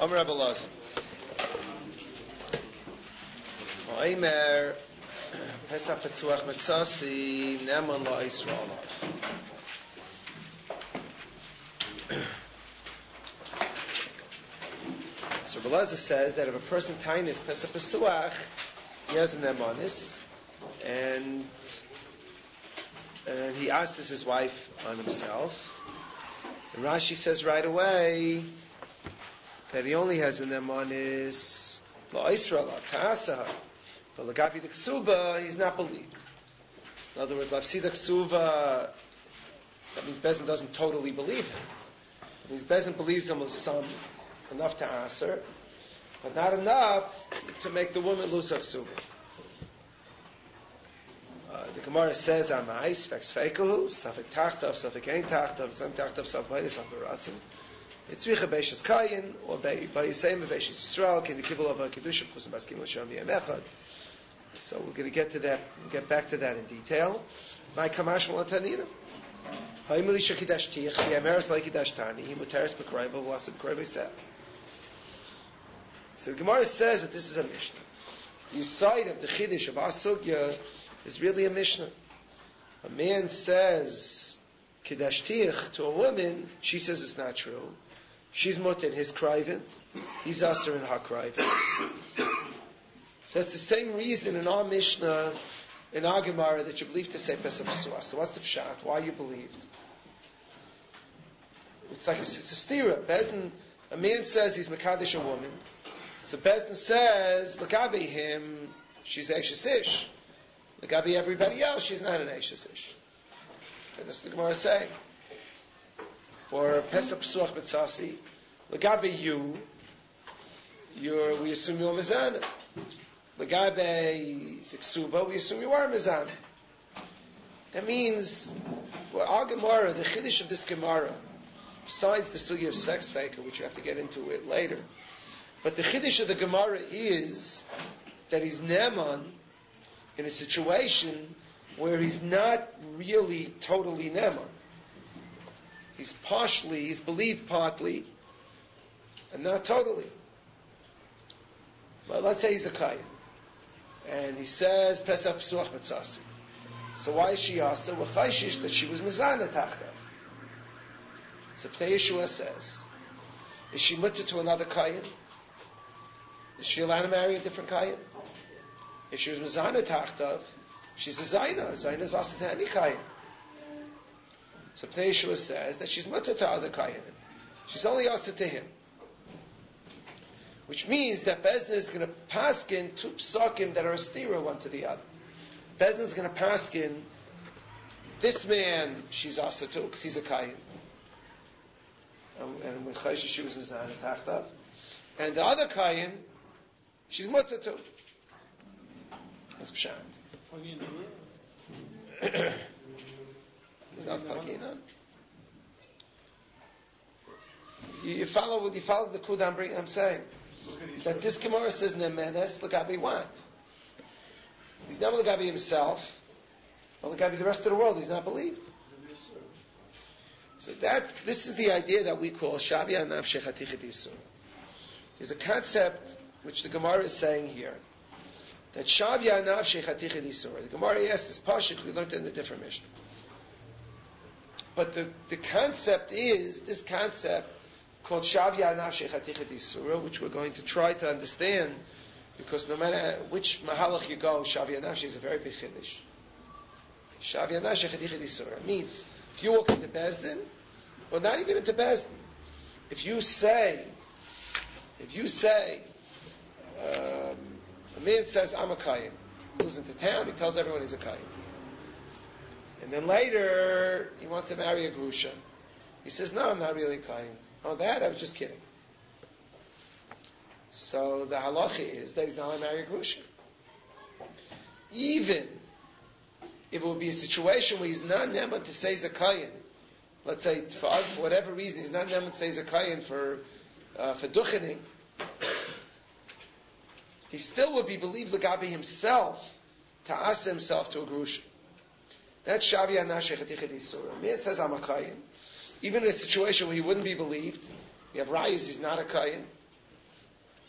Amar Rabbi Elazar. Oimer Pesach Petzuach Metzasi Neman La Yisrael. So Rabbi Elazar says that if a person tainis Pesach Petzuach, he has an nemanis, and he asks his wife on himself. And Rashi says right away that he only has an nemanis La Yisrael Ta'asaha. But Lagabi the Ksuba, he's not believed. In other words, Lafsida Ksuba, that means Bezin doesn't totally believe him. That means Bezin believes him with some enough to answer, but not enough to make the woman lose her Ksuba. The Gemara says, Amais, Feksfeikuhu, Safek Tachtav, Safek Ein Tachtav, Sam Tachtav, Safek Bainis, Ambaratzim. It's Richa Beishas Kayin, or Bayisayim Beishas Yisrael, Kin the Kibbul of HaKiddushim, Kusam Baskim L'Shem Yem Echad. So we're going to get to that, get back to that in detail. My Kamash Malatanina. Ha'imili Shekidash Tich, Yemeres Laikidash Tani, Himuteres Bekraiva, Wasab Kraiva Seh. So the Gemara says that this is a Mishnah. The side of the Chiddush of Asugya is really a Mishnah. A man says Kiddush Tich to a woman, she says it's not true. She's mutter in his krivin, he's aser in her krivin. So that's the same reason in our Mishnah, in our Gemara, that you believe to say Pesach Pesach. So what's the pshat? Why you believed? It's like it's a stira. Bezdin, a man says he's Mekadesh a woman. So Bezdin says, Lagabi him, she's Eishes Ish. Lagabi everybody else, she's not an Eishes Ish. And that's what the Gemara is saying. For Pesach Pesach B'tzasi, Lagabi we assume you're Mizana. Lagabe the Ksuba, we assume you are Mizan. That means, well, our Gemara, the Chiddush of this Gemara, besides the Sugi of Svek Sveka, which you have to get into it later, but the Chiddush of the Gemara is that he's Neman in a situation where he's not really totally Neman. He's believed partly, and not totally. But let's say he's a Kayan. And he says, Pesach Psuach Metzasi. So why is she asa? Well, Chayshish, that she was Mizana Tachtav. So Pnei Yeshua says, is she mutter to another Kayan? Is she allowed to marry a different Kayan? If she was Mizana Tachtav, she's a Zaina. Zaina is asa to any Kayan. So Pnei Yeshua says that she's mutter to other Kayan. She's only asa to him. Which means that Bezdin is going to paskin two psakim that are a stira one to the other. Bezdin is going to paskin this man, she's asa too, because he's a kayin. And when Chayshish, she was Mizana Tachtav. And the other kayin, she's mutter too. That's pshat. It's not pagina. You follow the Kudam I'm saying. That this Gemara says Nemenes Lagabi what? He's never Lagabi himself, but Lagabi the rest of the world. He's not believed. So this is the idea that we call Shavya Anav Shechatichet Yisur. There's a concept which the Gemara is saying here that Shavya Anav Shechatichet Yisur. The Gemara asks this Pashut, we learned it in a different mission. But the concept is this concept called Shavya Anav Shechatichet Yisura, which we're going to try to understand, because no matter which mahalach you go, Shavya Anav is a very big chiddush. Shavya Anav Shechatichet Yisura means if you walk into Bezdin, or not even into Bezdin, if you say, a man says, I'm a Kayin, goes into town, he tells everyone he's a Kayin. And then later, he wants to marry a Grusha. He says, no, I'm not really a Kayin. Oh, that? I was just kidding. So the halacha is that he's not allowed to marry a Grusha. Even if it would be a situation where he's not neman to say he's a Kayin, let's say for whatever reason he's not neman to say he's a Kayin for duchening, he still would be believed Lagabi himself to asa himself to a Grusha. That's Shavya Anav Shechatichet Yisura. A man says, I'm a Kayin. Even in a situation where he wouldn't be believed, we have Rayas, he's not a Kayin.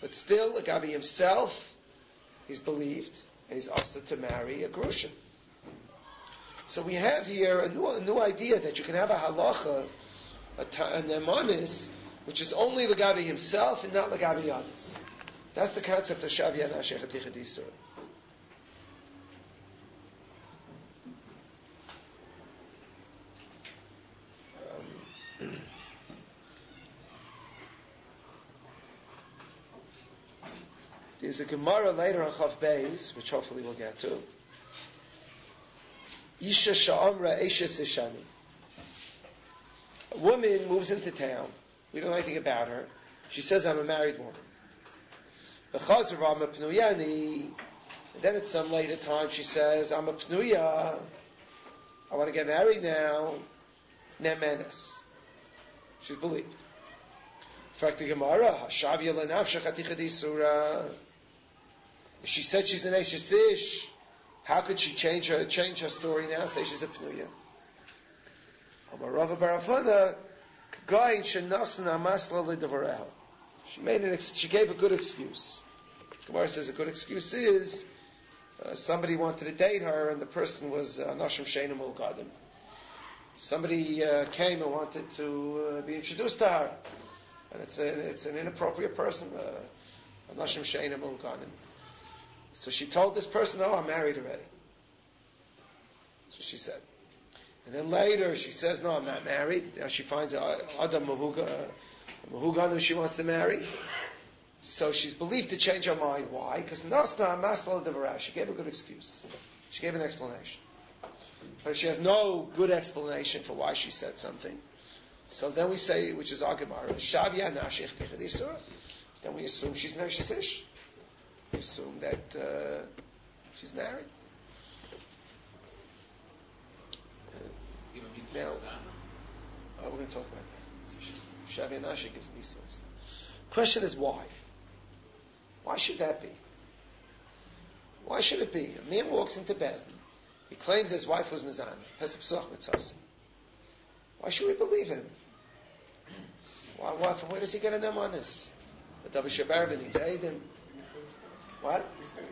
But still, Gabi himself, he's believed, and he's asked to marry a Grushin. So we have here a new idea that you can have a halacha, an emanis, which is only Gabi himself and not Gabi others. That's the concept of Shavia Nashech Haticha D'Isur. There's a Gemara later on Chav Beis, which hopefully we'll get to. Isha Sha'amra Esha Sishani. A woman moves into town. We don't know anything about her. She says, I'm a married woman. And then at some later time she says, I'm a Pnuya. I want to get married now. Nemenes. She's believed. If she said she's an Eshes Ish, how could she change her story now? Say she's a Pnuya. She gave a good excuse. Gemara says a good excuse is somebody wanted to date her, and the person was Nashim Sheinim Ul Gadim. Somebody came and wanted to be introduced to her, and it's an inappropriate person, Nashim Sheinim Ul Gadim. So she told this person, "Oh, I'm married already." So she said. And then later she says, "No, I'm not married." Now she finds Adam Mahuga who she wants to marry. So she's believed to change her mind. Why? Because Nasna Masla Devara. She gave a good excuse. She gave an explanation. But she has no good explanation for why she said something. So then we say, which is our Gemara, Shavia Nashich Techadisur. Then we assume she's Nashisish. We assume that she's married. Now, we're going to talk about that. Shavia Nashich gives me sense. Question is why? Why should that be? Why should it be? A man walks into Bezdin. He claims his wife was Mizan. Pesach Psuach Mitzasi. Why should we believe him? Why? From where does he get an name on this? The Davi Shabarvin needs to aid him. What?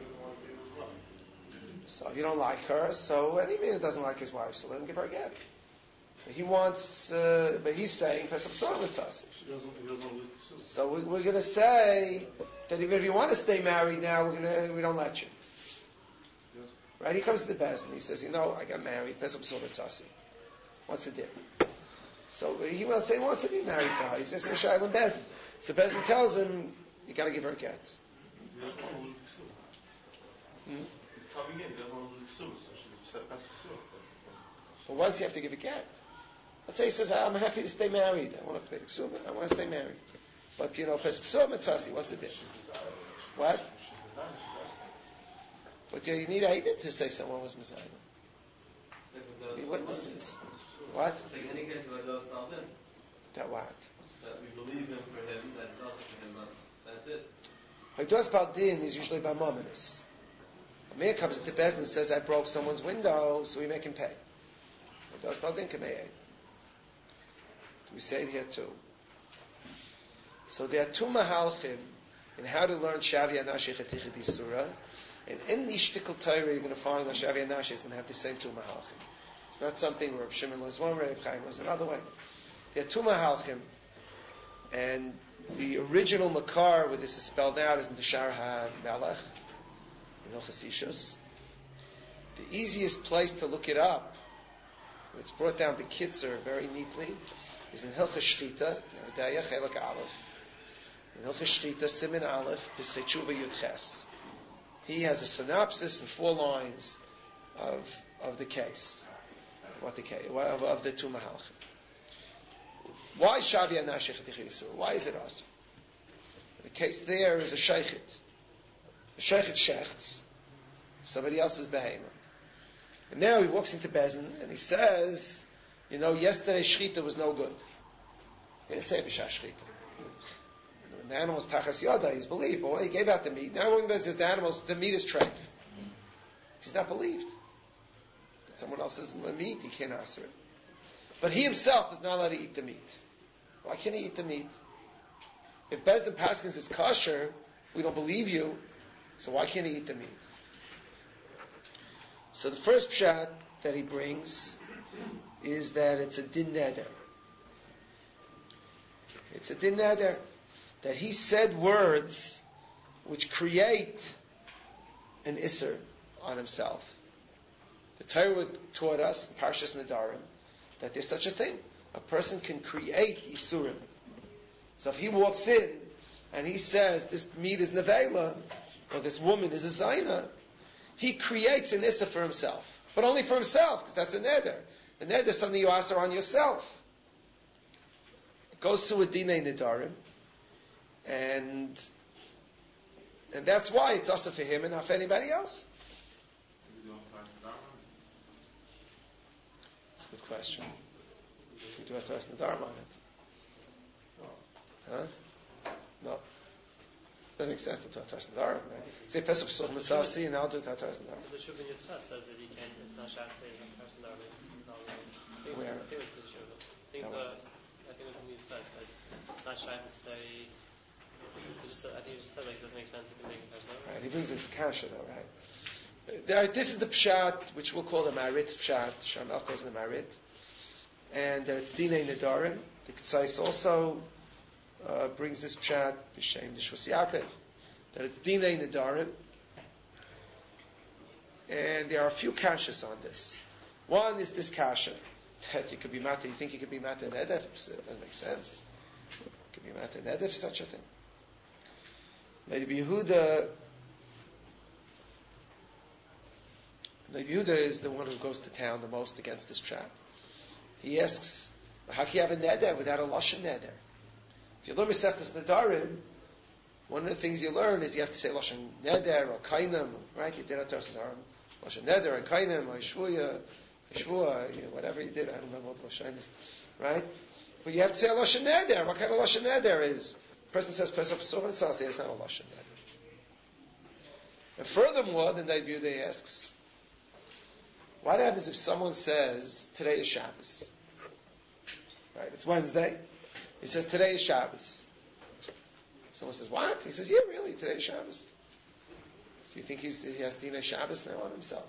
So if you don't like her, so any man who doesn't like his wife, so let him give her a get. He wants, but he's saying Pesach Psuach Mitzasi. So we're going to say that even if you want to stay married now, we don't let you. Yes. Right? He comes to the Bezdin. He says, I got married. Pesach Psuach Mitzasi. What's the deal? So he will say he wants to be married to her. He says, Shailan Bezdin. So Bezdin tells him, you got to give her a get. He doesn't want to lose the Ksubah. He's coming in. He doesn't want to lose the Ksubah. So she's Pesach Psuach. Well, why does he have to give a get? Let's say he says, I'm happy to stay married. I want to pay the Ksubah. I want to stay married. But, Pesach Psuach Mitzasi, what's the difference? What? But you need Aidim to say someone was Messiah. The witnesses. What? Like in any case, what does Talmud? That what? That we believe him for him, that is also for him, but that's it. Haidos Baldin is usually by Mominus. A man comes to Bezdin and says, I broke someone's window, so we make him pay. Haidos Baldin Kamei. We say it here too. So there are two mahalchim in how to learn Shavia Nashich Haticha D'Isura. And in the Shtikal Torah, you're going to find that Shavia Nashich is going to have the same two mahalchim. It's not something where Reb Shimon learns one way, Reb Chaim learns another way. There are two mahalchim. And the original makar where this is spelled out is in the Shar HaMelech, in Hilchos Ishus. The easiest place to look it up, it's brought down by Kitzer very neatly, is in Hilchos Shchita, Yerdaya Chelak Aleph. In Hilchos Shchita, Siman Aleph, Pischei Tshuva Yud Ches. He has a synopsis in 4 lines of the case, of the two mahalchim. Why Shavia Nashich Haticha D'Isura? Why is it awesome? The case there is a sheichet. The sheichet shechts somebody else's behemoth. And now he walks into Bezdin and he says, yesterday shchita was no good. He didn't say b'shah shchita. When the animal's tachas yada, he's believed. But he gave out the meat. Now when says the meat is treif. He's not believed. It's someone else's meat, he can't answer it. But he himself is not allowed to eat the meat. Why can't he eat the meat? If Bezdin Paskins is kosher, we don't believe you, so why can't he eat the meat? So the first pshat that he brings is that it's a din neder. It's a din neder, that he said words which create an isser on himself. The Torah taught us, the Parshas Nedarim, that there's such a thing. A person can create isurim. So if he walks in and he says, this meat is nevela, or this woman is a zayna, he creates an issa for himself. But only for himself, because that's a neder. A neder is something you answer on yourself. It goes to a dinei nedarim, and that's why it's also for him and not for anybody else. That's a good question. We do a Taras Nedarim on it. Huh? No. Doesn't make sense to do a Taras Nedarim, right? Say Pesach P'such Mitzasi, and I'll do a Taras Nedarim. The Shuv in Yitzchak says that he can, it's not Shach say Taras Nedarim. Where? I think it was the Shuv. I think it was in Yitzchak said it's not Shach to say. I think he just said like it doesn't make sense if you make a Taras Nedarim. Right, he brings this kasha though, right? This is the pshat which we'll call the Maritz pshat. Shamal calls it the Marit, and it's dinei nedarim. The Ketzais also brings this pshat b'shem Dishvas Yaakov, that it's dinei nedarim, and there are a few kashas on this. One is this kasha that you could be mata. You think you could be mata and edef? It doesn't make sense. You could be mata and edef for such a thing. Maybe Yehuda is the one who goes to town the most against this pshat. He asks, how can you have a neder without a lashon neder? If you learn Masechtas Nedarim, one of the things you learn is you have to say lashon neder or kainem, right? You did a Taras Nedarim, lashon neder and kainem or shvua, whatever you did. I don't remember what the lashon is, right? But you have to say a lashon neder. What kind of lashon neder is? The person says Pesach P'such Mitzasi, it's not a lashon neder. And furthermore, the Neibude asks, what happens if someone says, today is Shabbos? Right, it's Wednesday. He says, today is Shabbos. Someone says, what? He says, yeah, really, today is Shabbos. So you think he has Dina Shabbos now on himself?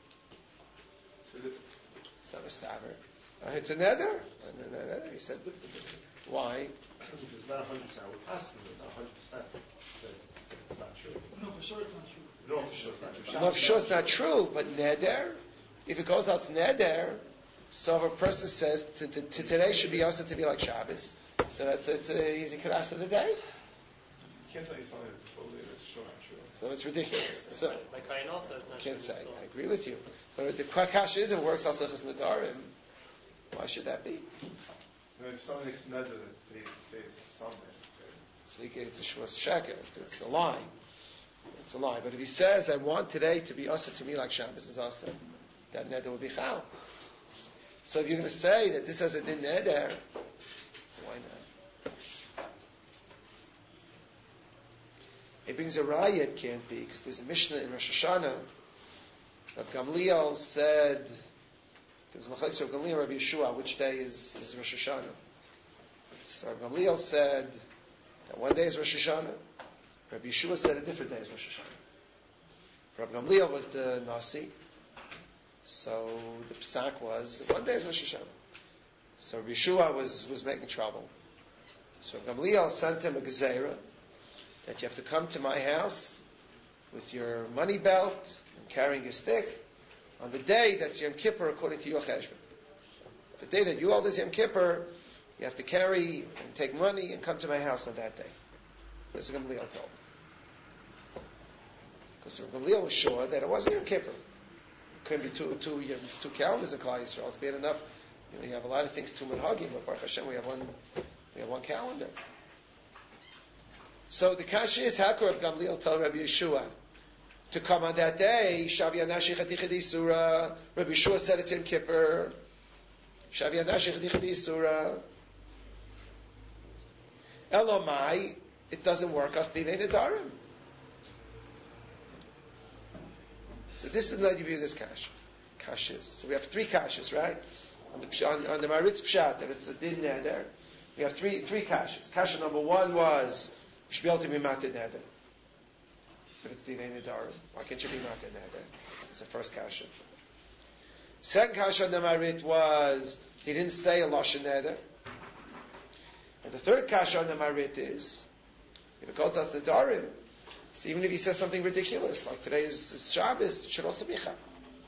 It's not a staver. It's a neder? He said, why? It's not 100%. We're asking, it's not 100%. It's not true. No, for sure it's not true. No, for sure it's not true. No, for sure it's not true, but neder, if it goes out to neder, so if a person says to today should be also to be like Shabbos, so that it's an easy class of the day. You can't say something that's totally that's sure not true. So it's ridiculous. So Like Kain also, it's not can't true. say. I agree with you. But the kwakash is it works al sechas nedarim. Why should that be? If someone makes neder that they something. So it's a shvus sheker. It's a lie. It's a lie. But if he says, I want today to be also to me like Shabbos is also, that neder will be chal. So if you're going to say that this has a din neder, so why not? It brings a raya, it can't be, because there's a Mishnah in Rosh Hashanah. Rabbi Gamliel said, there was Machlekes Rabbi Gamliel and Rabbi Yeshua, which day is Rosh Hashanah? So Rabbi Gamliel said that one day is Rosh Hashanah. Rabbi Yeshua said a different day is Rosh Hashanah. Rabbi Gamliel was the Nasi. So the psak was one day is Rosh Hashanah. So Rabbi Yeshua was making trouble. So Gamliel sent him a gezerah that you have to come to my house with your money belt and carrying a stick on the day that's Yom Kippur according to your cheshbon. The day that you hold is Yom Kippur, you have to carry and take money and come to my house on that day. This is what Gamliel told him. Because Gamliel was sure that it wasn't Yom Kippur. Couldn't be two calendars in Klal Yisrael. It's bad enough. You have a lot of things to minhagim, but Baruch Hashem, we have one calendar. So the kasha is, how could Rabbi Gamliel tell Rabbi Yeshua to come on that day? Shavi Anashi Chatichadi Surah. Rabbi Yeshua said it's in Kippur. Shavi Anashi Chatichadi Surah. Elomai, it doesn't work off Dinei Nedarim. So this is not to be this kashas. So we have three kashas, right? On the Maritz Pshat, that it's a din neder. We have three kashas. Kasha number one was, you should be able to be mated neder. if it's Dinei Nedarim? Why can't you be Matir Neder? It's the first kasha. Second kasha on the Marit was, he didn't say a Lashon Neder. And the third kasha on the Marit is, if it calls us Nedarim, so even if he says something ridiculous, like today is Shabbos, it should also be Chag.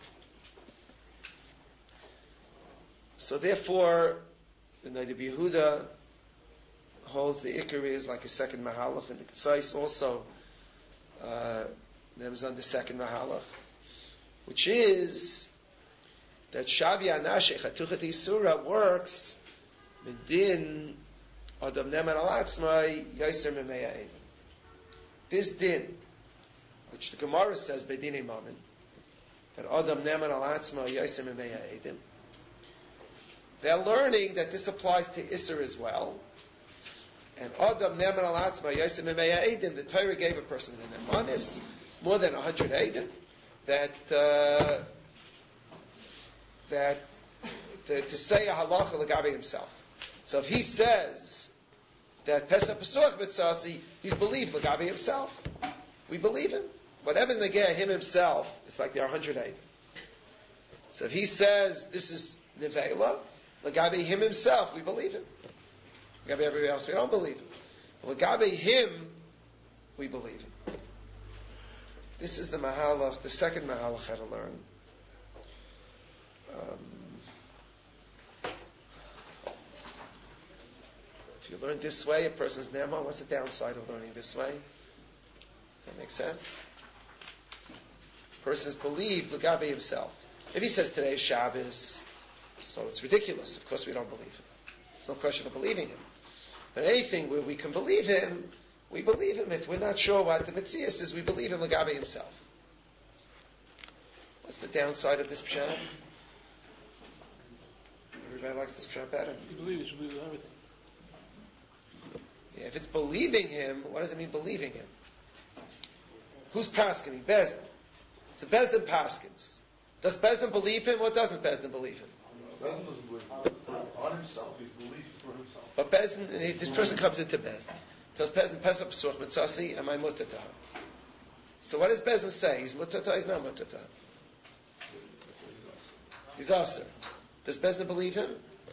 So therefore, the Neder Yehuda holds the Ikar is like a second Mahalach, and the Ksais also there was on the second Mahalach, which is that Shavi Anashe Chatuchat Yisura works Medin Adam Neman Al Atzmai Yaiser Memeya Eidim. This din, which the Gemara says Bedinei Mamin, that Adam Neman Al Atzmai Yaiser Memeya Eidim, they're learning that this applies to Isser as well. And Adam Neman Al Atzmai Yaiser Memeya Eidim, the Torah gave a person an Emanis, more than 100 Eidim, to say a halacha legabe himself. So if he says that Pesach Pesuach B'tzasi, he's believed legabe himself. We believe him. Whatever's negeh him himself, it's like there are 100 Eidim. So if he says this is Nevela, legabe him himself, we believe him. Legabe everybody else, we don't believe him. But legabe him, we believe him. This is the Mahalach, the second Mahalach had to learn. If you learn this way, a person's Nema, what's the downside of learning this way? That makes sense? A person's believed legabe himself. If he says today is Shabbos, so it's ridiculous. Of course we don't believe him. There's no question of believing him. But anything where we can believe him, we believe him. If we're not sure what the Metzias is, we believe him legabe himself. What's the downside of this pshat? Everybody likes this pshat better. You believe you should believe in everything. Yeah, if it's believing him, what does it mean believing him? Who's paskening? Bezdin. So Bezdin paskins. Does Bezdin believe him or doesn't Bezdin believe him? Bezdin doesn't believe on himself. He's believed for himself. But Bezdin, this person comes into Bezdin. Tells Bezdin, Pesach Pesuach Mitzasi, am I mutter to her? So what does Bezdin say? He's mutter to her, he's not mutter to her. He's aser. Does Bezdin believe him?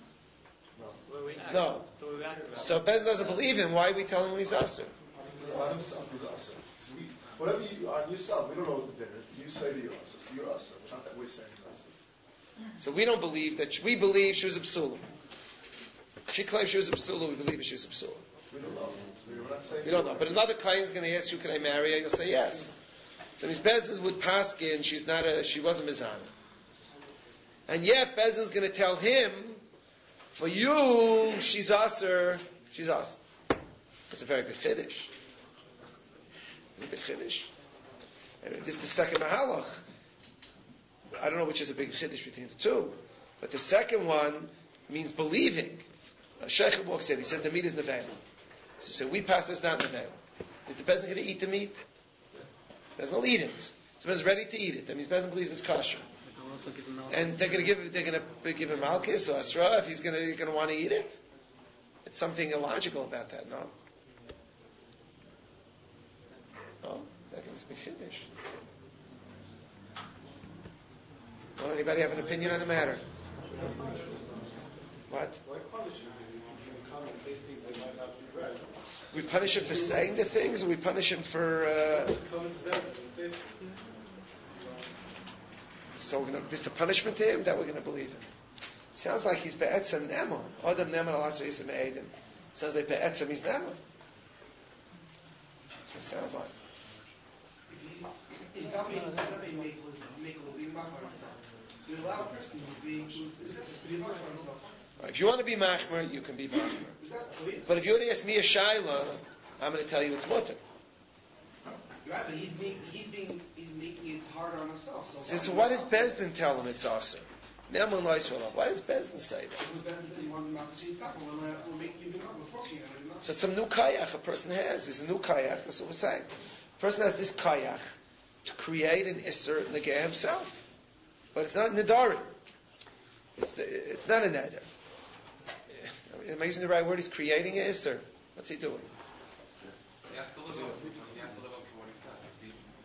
No. So Bezdin doesn't believe him. Why are we telling him he's aser? On himself, he's aser. So whatever you on yourself, we don't know what the din is. You say that you're aser, so you're aser. It's not that we're saying you're aser. So we don't believe that. We believe she was a psula. She claims she was a psula. We believe she was a psula. We don't know. We're not saying We don't know. But another client is going to ask you, "Can I marry her?" You'll say yes. So Ms. Bezdin would paskin. She wasn't mizana. And yet Bezdin's going to tell him, for you, she's aser. She's aser. It's a very big chiddush. It's a big chiddush. This is the second mahalach. I don't know which is a big chiddush between the two, but the second one means believing. Sheikh walks in. He says the meat is nevela. So we pass this not nevela. Is the peasant going to eat the meat? The peasant will eat it. The peasant's ready to eat it. That means the peasant believes it's kosher. And they're going to give him malchus or asra if he's going to want to eat it. It's something illogical about that. No. No, I think it's a big chiddush. Well, anybody have an opinion on the matter? What? We punish him for saying the things, or we punish him for... So it's a punishment to him that we're going to believe him. It sounds like he's be'etzem nemon. Adam nemon al asra yisem edim. It sounds like be'etzem he's nemon. That's what it sounds like. If not being make will be machmar himself. So you allow a person to be machmar himself. If you want to be machmar, you can be machmar. But if you want to ask me a shaila, I'm going to tell you it's mutter. Right, but he's making it harder on himself. So what does Bezdin tell him it's awesome? Ne'emun lo yisrael. Why does Bezdin say that? Because Bezdin says you want to be machmar, we'll make you be machmar, forcing you. So it's some new kayach a person has. There's a new kayach. That's what we're saying. A person has this kayach to create an isser negeh himself, but it's not nedarim. It's not a neder. Am I using the right word? He's creating an isser. What's he doing? He has to live up to what he says.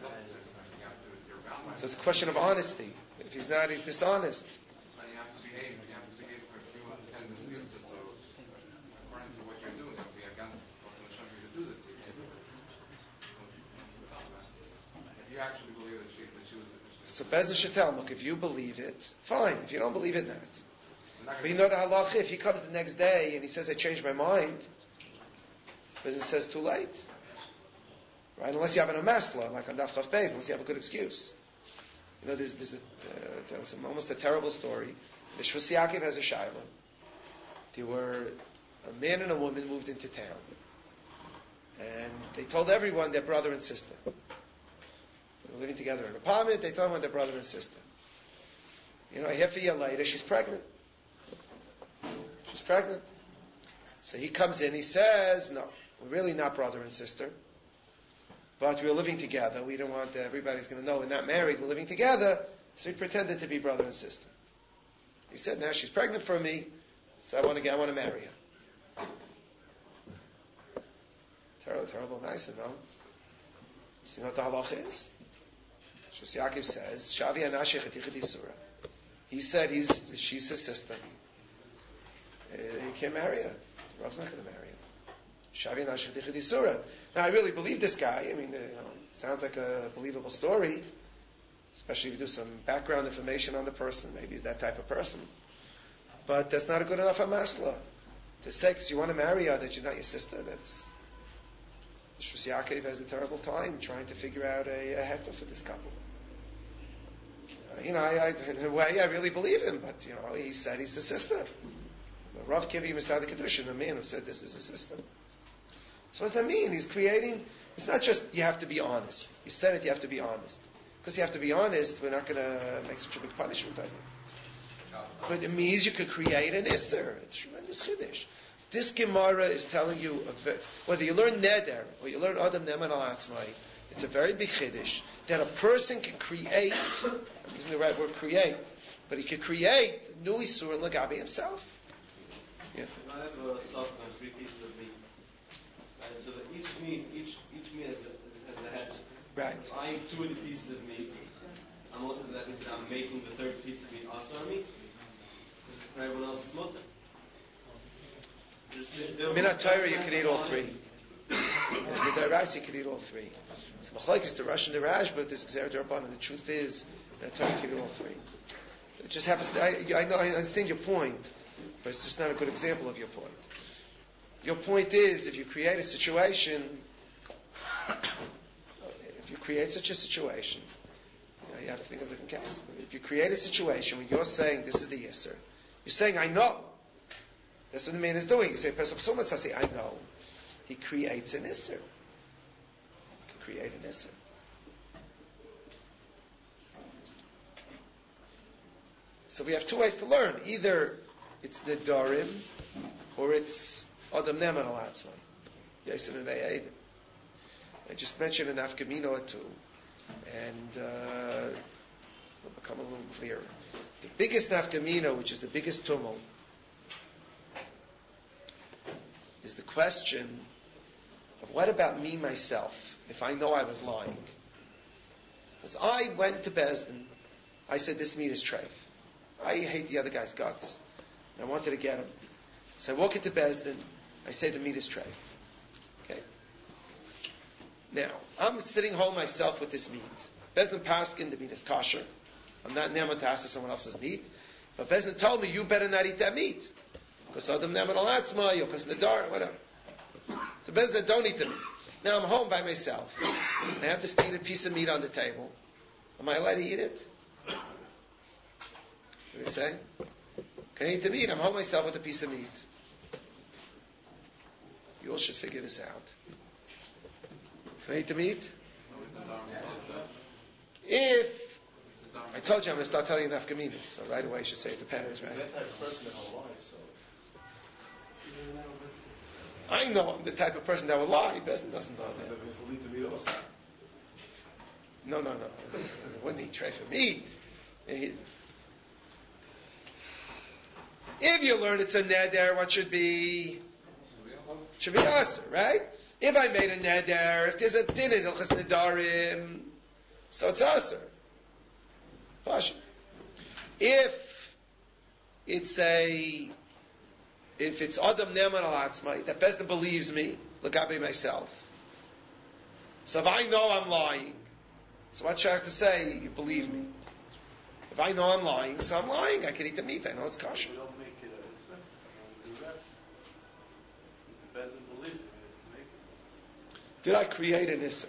it's also different. You have to, you're bound by So it's a question of honesty. If he's not, he's dishonest. But you have to behave. You have to behave if you understand this is so according to what you're doing, it will be against what's in the Shem to do this. If you actually believe that she was. So Bezdin should tell him, look, if you believe it, fine. If you don't believe it, not. But you know the halacha, if he comes the next day and he says, I changed my mind, Bezdin says, too late. Right? Unless you have an amasla, like on Daf Chav Beis, unless you have a good excuse. You know, there's almost a terrible story. The Shvus Yaakov has a shayla. There were a man and a woman moved into town. And they told everyone they're brother and sister. They were living together in an apartment, they told everyone they're brother and sister. You know, half a year later, she's pregnant. She's pregnant. So he comes in, he says, no, we're really not brother and sister. But we're living together. We don't want everybody's going to know we're not married. We're living together. So we pretended to be brother and sister. He said, now she's pregnant for me, so I want to marry her. Terrible, nice, no? See what the halacha is? Shus Yaakov says, Shavi Anashi Chatichad Yisura. He said she's his sister. You can't marry her. The Rav's not going to marry her. Shavi Anashi Chatichad Yisura. Now, I really believe this guy. I mean, it sounds like a believable story, especially if you do some background information on the person. Maybe he's that type of person. But that's not a good enough amasla. To say, because you want to marry her, that you're not your sister, that's... Shus Yaakov has a terrible time trying to figure out a heta for this couple. In a way, I really believe him, but, he said he's a sister. But Rav can't be Masad Kedushin, a man who said this is a sister. So what does that mean? He's creating, it's not just you have to be honest. You said it, you have to be honest. Because you have to be honest, we're not going to make such a big punishment on you. But it means you could create an Isser. It's tremendous Chiddush. This Gemara is telling you, whether you learn Neder or you learn Adam Neman Al Atzmai, it's a very big Chiddush, that a person can create, I'm using the right word, create, but he can create new Isur and Lagabi himself. Yeah. If I have a soft on 3 pieces of meat, so that each meat has a head. Right. If I eat 2 of the pieces of meat, I'm looking at that means that I'm making the 3rd piece of meat also on me. Because for everyone else it's mutter. Minat Torah, you can eat all 3. With Rice, you can eat all 3. So Machlaik is the Rush and the Rash, but this is Xer Darban, and the truth is, Minat Torah, you can eat all 3. It just happens to, I know, I understand your point, but it's just not a good example of your point. Your point is, if you create a situation, if you create such a situation, you have to think of different cases. If you create a situation where you're saying, this is the Yisr, you're saying, I know. That's what the man is doing. You say, Pesach Psumat, say, I know. He creates an Isser. He can create an Isser. So we have 2 ways to learn. Either it's Nedarim, or it's Adam Neman Al Atzmai. Yosef and Ve'edim. I just mentioned an Afkamino or 2, and it'll become a little clearer. The biggest Nafkamino, which is the biggest tumult, is the question of what about me, myself, if I know I was lying? Because I went to Bezdin, I said, this meat is treif. I hate the other guy's guts, and I wanted to get him. So I walk into Bezdin, I say the meat is treif. Okay? Now, I'm sitting home myself with this meat. Bezdin Paskin, the meat is kosher. I'm not neman to ask someone else's meat. But Bezdin told me, you better not eat that meat. Because Adam Neman Al Atzmai, or because Nadar, whatever. So Bezdin said, don't eat the meat. Now I'm home by myself. I have this piece of meat on the table. Am I allowed to eat it? What do you say? Can I eat the meat? I'm home myself with a piece of meat. You all should figure this out. Can I eat the meat? If I told you I'm going to start telling you the Nafkaminas, so right away you should say it depends, right? I know I'm the type of person that would lie. Bezdin doesn't know that. No. Wouldn't eat tray for meat. If you learn it's a neder, what should be? Should be aser, right? If I made a neder, if there's a din in Hilchas Nedarim, So it's aser. Pasha. If it's Adam Neman al Atzmai, that Bezdin believes me, Lagabe myself. So if I know I'm lying, so what should I have to say? You believe me. If I know I'm lying, so I'm lying. I can eat the meat. I know it's kosher. You don't make it a second. You do that. The peasant believes it. Make it. Did I create an Isser?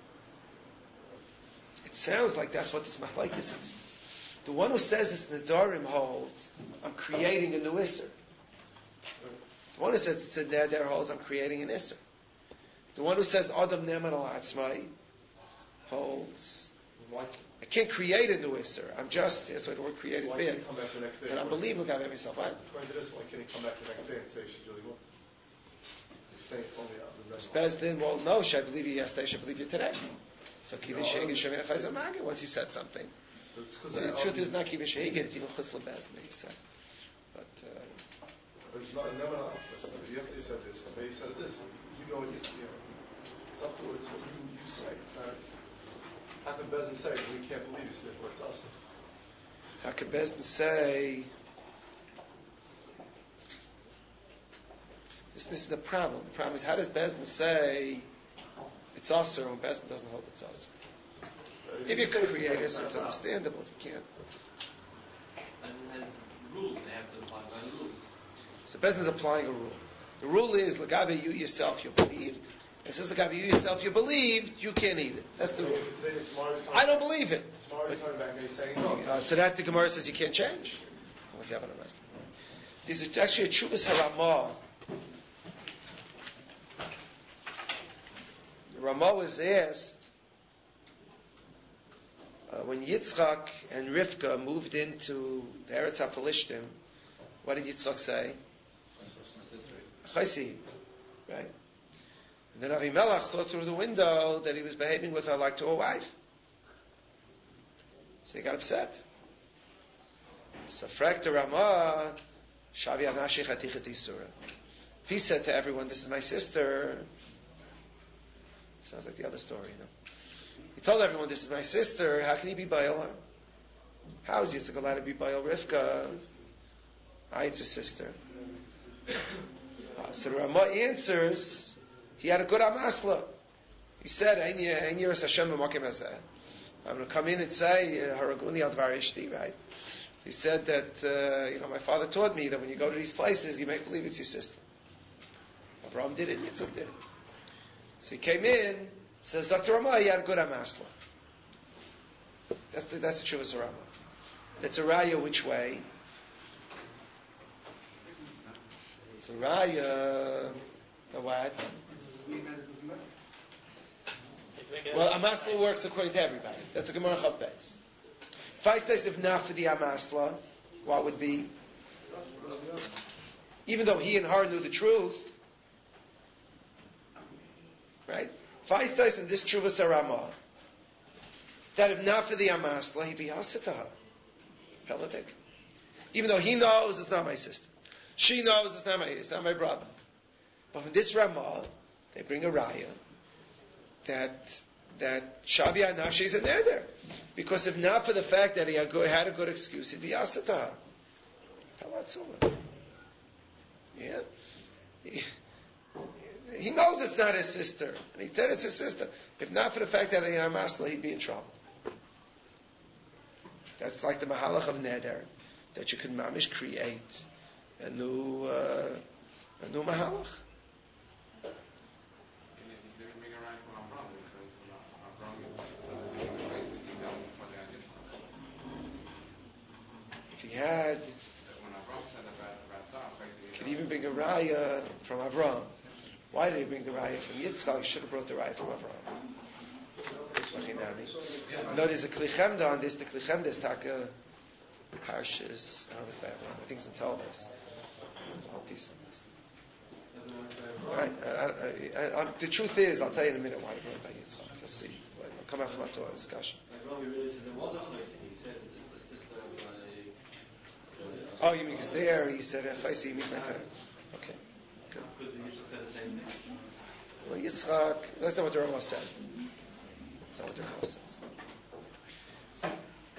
It sounds like that's what this Machlekes is. The one who says it's Nedarim holds, I'm creating a new Isser. The one who says it's a Neder holds, I'm creating an Isser. The one who says Adam Neman al Atzmai holds, I can't create a new Isser. I'm just, that's why the word create is Why bad. can't he come back the next day? And I believe look at myself. According to this, why can't he come back the next day and say she's really one? He's saying it's only the rest. Bezdin, well, no, should I believe you yesterday? Should I believe you today? So Kivin Shegin Shemina Chayzah Magin, once he said something. The truth is not Kivin Shegin, it's even Chutz Bezdin that he said. But, it's not, never not answer. Yesterday he said this, today he said this. You go and you see it. It's up to it's what you say. It's not. How can Bezdin say we can't believe you? So therefore it's us. how can Bezdin say, this is the problem. The problem is, how does Bezdin say it's Aser when Bezdin doesn't hold it's Aser? If you could create it, so it's understandable. If you can't. And has rules, and they have to apply by the rules. So Bezdin's applying a rule. The rule is, Lagabe, you yourself, you believed. It says, Lagabe, you yourself, you believed, you can't eat it. That's the rule. Today, tomorrow's coming. I don't believe it. Tomorrow's coming back and he's saying no. So that the Gemara says you can't change. Unless you have an arrest. This is actually a Chuvas Haramah. Ramah was asked when Yitzchak and Rivka moved into the Eretz HaPelishtim, what did Yitzchak say? Chaysi, right? And then Avimelech saw through the window that he was behaving with her like to a wife. So he got upset. So Frekta Ramah, Shavi Anashi Chatichet Isura. If he said to everyone, "This is my sister," sounds like the other story, you know. He told everyone, "This is my sister." How can he be Baal her? How is Yitzchak allowed to be Baal Rivka? It's a sister. So the Ramah answers, he had a good Amasla. He said, I'm going to come in and say, Haraguni al Dvar Ishti, right? He said that, my father taught me that when you go to these places, you make believe it's your sister. Abraham did it, Yitzchak did it. So he came in, says, Dr. Ramah, he had a good Amasla. That's the Chuvas Ramah. That's a raya which way? It's a raya, the what? Well, Amasla works according to everybody. That's a Gemara Chav Beis. If I say if not for the Amasla, what would be? Even though he and her knew the truth, right? If I say in this Chuvas Ramah, that if not for the Amasla, he'd be Asa to her. Peladik. Even though he knows it's not my sister. She knows it's not my brother. But from this Ramah, they bring a raya that Shavi Anashi is a neder. Because if not for the fact that he had a good excuse, he'd be Asa to her. Yeah? He knows it's not his sister. And he said it's his sister. If not for the fact that he had Masla, he'd be in trouble. That's like the Mahalach of Neder, that you can mamish create a new Mahalach. If he had, he could even bring a raya from Avram. Why did he bring the raya from Yitzchak? He should have brought the raya from Avram. No, there's a klichemda on this. The klichemda is taka harshis. I think it's in Talmud. I'll piece on this. All right. The truth is, I'll tell you in a minute why he brought it by Yitzchak. Just see. I'll come after my Torah discussion. Oh, you mean because there he said, "Chaysi," he means my cousin. Okay. Good. Could Yitzchak say the same thing? Well, Yitzchak, that's not what the Rambam said. That's not what the Rambam says.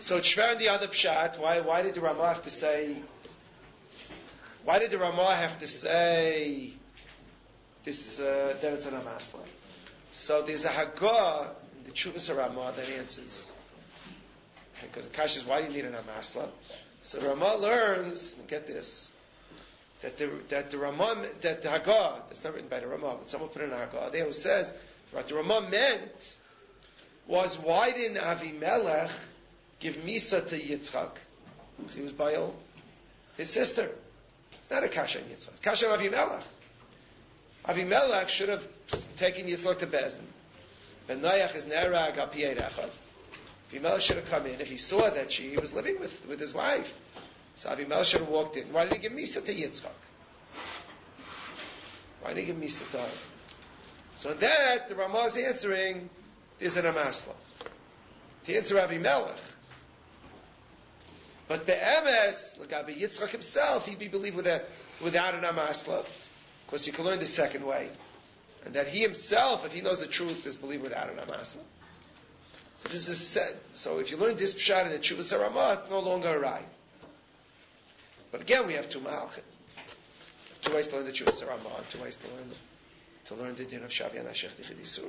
So it's shver in the other pshat. Why did the Ramah have to say? Why did the Ramah have to say this? That it's an amasla. So there's a Hagah in the Chuvas Ramah that answers. Because the Kash is, why do you need an amasla? So the Ramah learns, and get this, that the Hagah, that's not written by the Ramah, but someone put in a Hagah there who says what the Ramah meant was, why didn't Avimelech give Misa to Yitzchak? Because he was Baal, his sister. It's not a Kasha on Yitzchak. Kasha on Avimelech. Avimelech should have taken Yitzchak to Bezdin. Ben Noach is Nerag al Piyei Echad. Avimelech should have come in if he saw that he was living with his wife. So Avimelech should have walked in. Why did he give Misa to Yitzchak? Why did he give Misa to her? So in that, the Ramah is answering, there's an Amasla. To answer Avimelech. But Be'emes, L'gabi Yitzchak himself, he'd be believed without an Amasla. Of course, you can learn the second way. And that he himself, if he knows the truth, is believed without an Amasla. So this is said. So if you learn this pshat in the Chuvas Ramah, it's no longer a rai. But again, we have two malachim. Two ways to learn the Chuvas Ramah, and two ways to learn the din of Shavi and Ashech Dichid Yisur.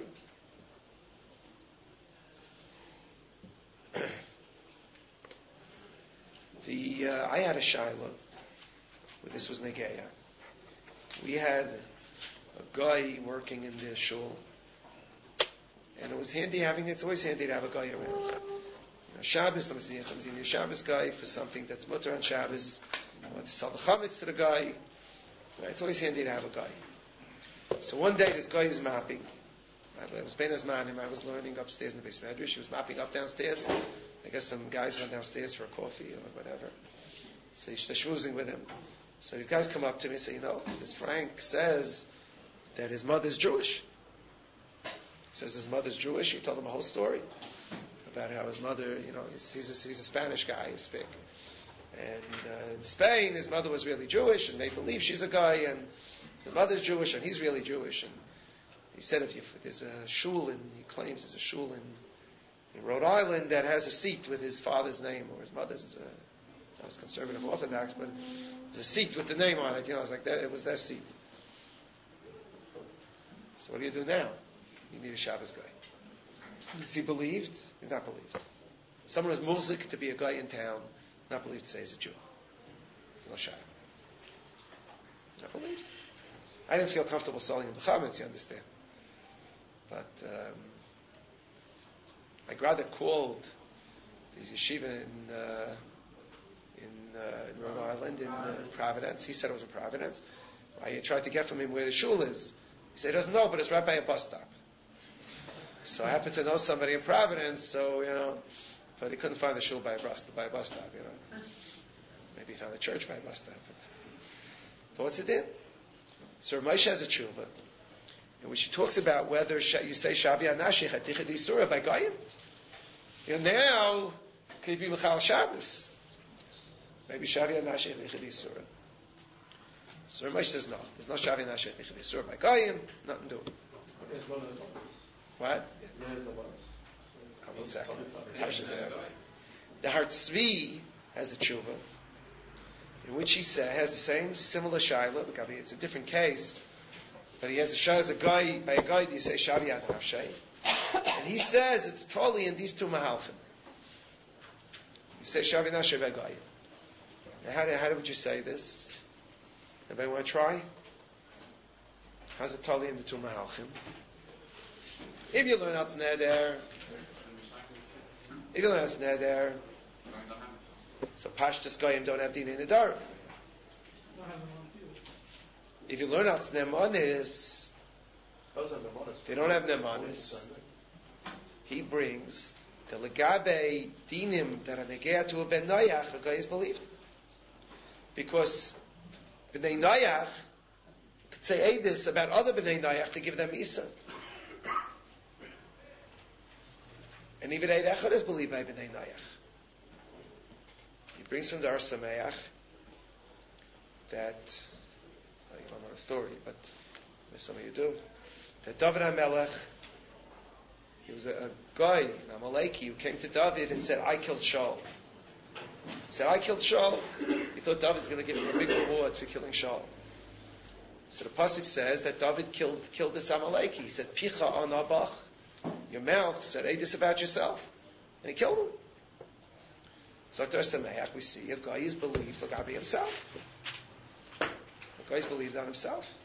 I had a shaila where this was Negeya. We had a guy working in the shul, and it was handy it's always handy to have a guy around. Shabbos, somebody's in the Shabbos guy for something that's mutter on Shabbos. I want to sell the chametz to the guy. It's always handy to have a guy. So one day this guy is mapping. I was bein azmanim. I was learning upstairs in the base medrash. He was mapping up downstairs. I guess some guys went downstairs for a coffee or whatever. So he's schmoozing with him. So these guys come up to me and say, this Frank says that his mother's Jewish. He says his mother's Jewish. He told them a whole story about how his mother, he's a Spanish guy, he's big. And in Spain, his mother was really Jewish, and they believe she's a guy, and the mother's Jewish, and he's really Jewish. And he said if there's a shul, he claims there's a shul in Rhode Island that has a seat with his father's name, or his mother's, I was conservative Orthodox, but there's a seat with the name on it. I was like, it was that seat. So what do you do now? You need a Shabbos guy. Is he believed? He's not believed. Someone who's muzik to be a guy in town, not believed to say he's a Jew. No shayla. Not believed. I didn't feel comfortable selling him the chametz, you understand. But my grandmother called this yeshiva in Rhode Island, in Providence. He said it was in Providence. I tried to get from him where the shul is. He said he doesn't know, but it's right by a bus stop. So I happen to know somebody in Providence, so, but he couldn't find the shul by a bus stop, Maybe he found the church by a bus stop. But what's it in? So Moshe has a tshuva, in which he talks about whether you say Shavi Anashich Atichad Yisura by Goyim. Now, can you be Michal Shabbos? Maybe Shavi Anashich Atichad Yisura. So Moshe says no. There's no Shavi Anashich Atichad Yisura by Goyim. Nothing to do. What? One second. The Har Tzvi has a tshuva, in which he has the same similar shaila. Look, it's a different case, but he has a shaila as a guy. By a guy, do you say Shavi Ad Nafshay? And he says it's totally in these two mahalchim. You say Shavi Nafshay by guy. Now, how would you say this? Anybody want to try? How's it totally in the two mahalchim? If you learn Atz Neder, so Pashtus Goyim don't have Din in the Dar. If you learn Atz Nemanis, they don't have Nemanis. He brings the Legabe Dinim that are Negea to a Ben Noach, the guy is believed. Because B'nai Noach could say Eidus about other B'nai Noach to give them Isa. And even Eid Echad is believed by B'nai Noach. He brings from the Ar Sameach that, you don't know the story, but some of you do, that David HaMelech He was a guy, an Amaleki, who came to David and said, I killed Shaul. He said, I killed Shaul. He thought David was going to give him a big reward for killing Shaul. So the pasuk says that David killed this Amaleki. He said, Picha an abach. Your mouth said, hey, this about yourself. And he killed him. So Dr. Sameach, we see a guy is believed Lagabi himself. A guy is believed on himself.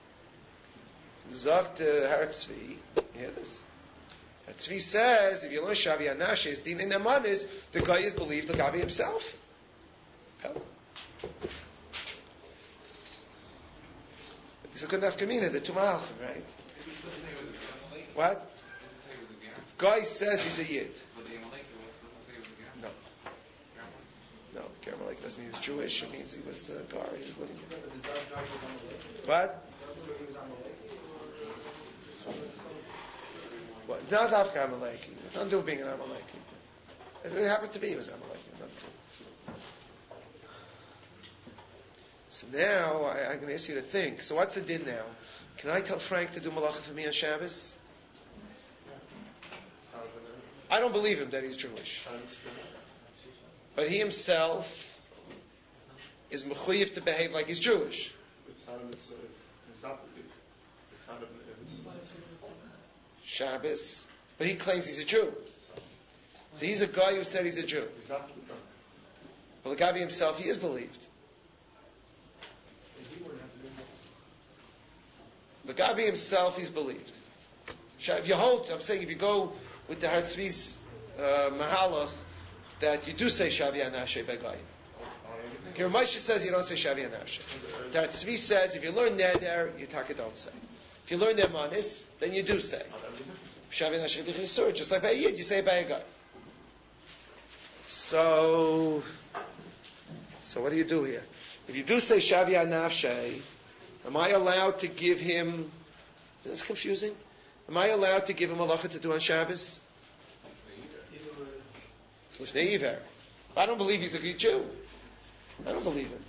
Zog to Har Tzvi, you hear this? Har Tzvi says, if you learn Shavi Anashes, Din in Nemanis, the guy is believed Lagabi himself. This is a good enough kamina, the Tumalchim, right? What? Does it say he was a Ger? Guy says he's a Yid. But the Amalek doesn't say he was a Ger? No. No, Kermalek doesn't mean he was Jewish. It means he was Gar. He was living here. What? What? Not Avka Amaleki. Nothing to do with being an Amaleki. It happened to be he was Amaleki. Nothing to do. So now, I'm going to ask you to think. So what's the din now? Can I tell Frank to do malacha for me on Shabbos? I don't believe him that he's Jewish. But he himself is mechuyev to behave like he's Jewish. It's not Shabbos. But he claims he's a Jew. So he's a guy who said he's a Jew. Well, the Gabi himself, he is believed. The Gabi himself, he's believed. If you hold, I'm saying, if you go with the Har Tzvi's Mahalach, that you do say Shavi Anashe Begai. Here, Moshe says you don't say Shavi Anashe. The Har Tzvi says if you learn Neder, you don't say. If you learn Nemanis, then you do say. Shavi Anashe B'Chisur, just like by a Yid, you say by a guy. So what do you do here? If you do say Shavi Anashe, am I allowed to give him, is this confusing? Am I allowed to give him halacha to do on Shabbos? It's L'shnei Iver. I don't believe he's a good Jew. I don't believe him.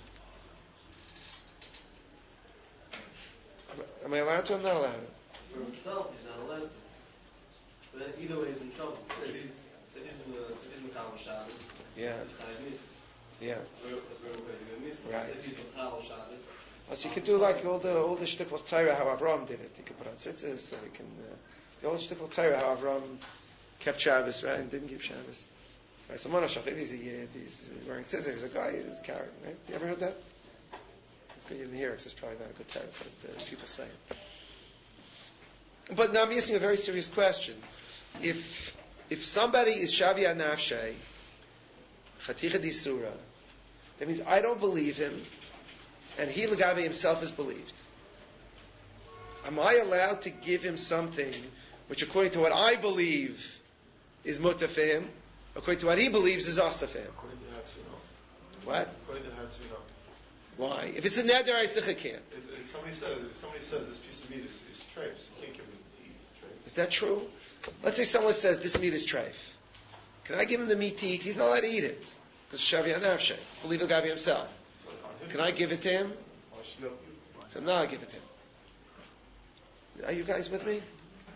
Am I allowed to? I'm not allowed to. For himself, he's not allowed to. But then either way, he's in trouble. If he's Mekabel Shabbos, Yeah. he's Chayav Misa. Yeah. Because we're going to Misa. Right. If he's Mekabel Shabbos, So you could do like all the shtickl Torah how Avram did it. You could put on tzitzis, so we can the old shtickl Torah how Avram kept Shabbos, right, and didn't keep Shabbos. Right, so Mona Shachim, he's a Yid, he's wearing tzitzis, he's a guy, he's carrying, right? You ever heard that? It's good you didn't hear it, 'cause it's probably not a good Torah, it's what people say. But now I'm asking a very serious question. If somebody is Shavi Anafshe, Chaticha Disura, that means I don't believe him, and he, Lagavi himself, is believed. Am I allowed to give him something which, according to what I believe, is mutter for him, according to what he believes, is asa for him? According to Hatsu, no. What? According to Hatsu, no. Why? If it's a neder, I still can't. If somebody says this piece of meat is treif, you can't give him to eat treif. Is that true? Let's say someone says this meat is treif. Can I give him the meat to eat? He's not allowed to eat it. Because Shavi Anavshe. Believe Lagavi himself. Can I give it to him? So now I give it to him. Are you guys with me?